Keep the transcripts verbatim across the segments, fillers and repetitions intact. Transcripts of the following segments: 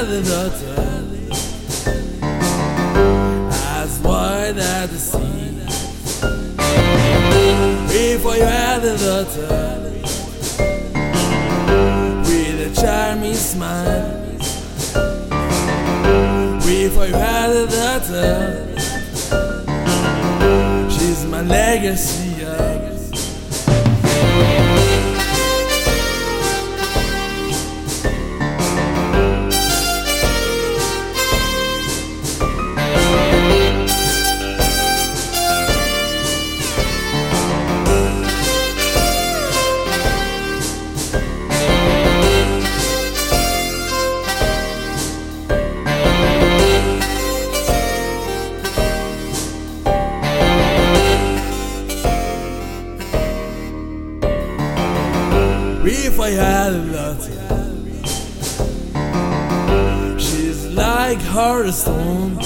had a daughter as wide as the sea, before you had a daughter with a charming smile, before you had a daughter, she's my legacy. If I had a daughter, she's like Hearthstone,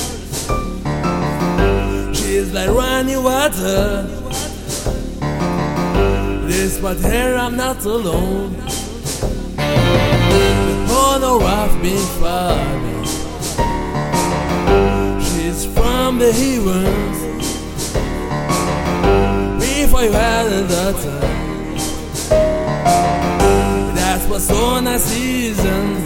she's like running water. Despite her, I'm not alone. The honor of being father, she's from the heavens. If I had a daughter, that was so nice season.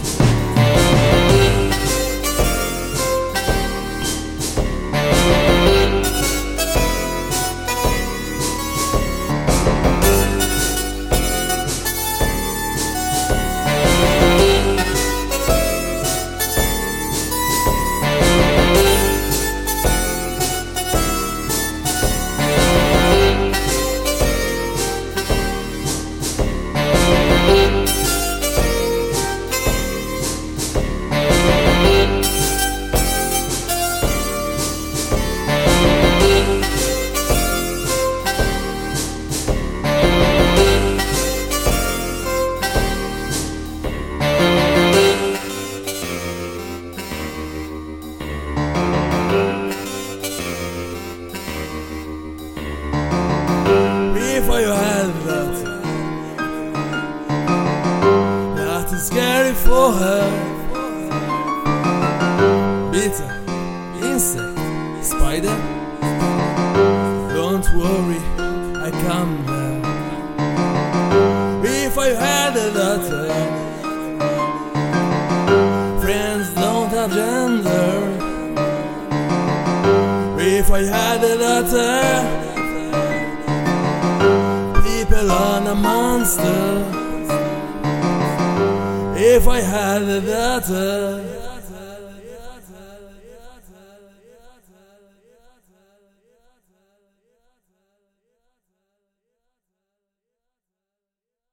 Before you had that, nothing scary for her. Bitter, insect, spider, don't worry, I come there. Before you had a daughter, friends don't have gender. Before you had a daughter, people are a monster. If I had a daughter,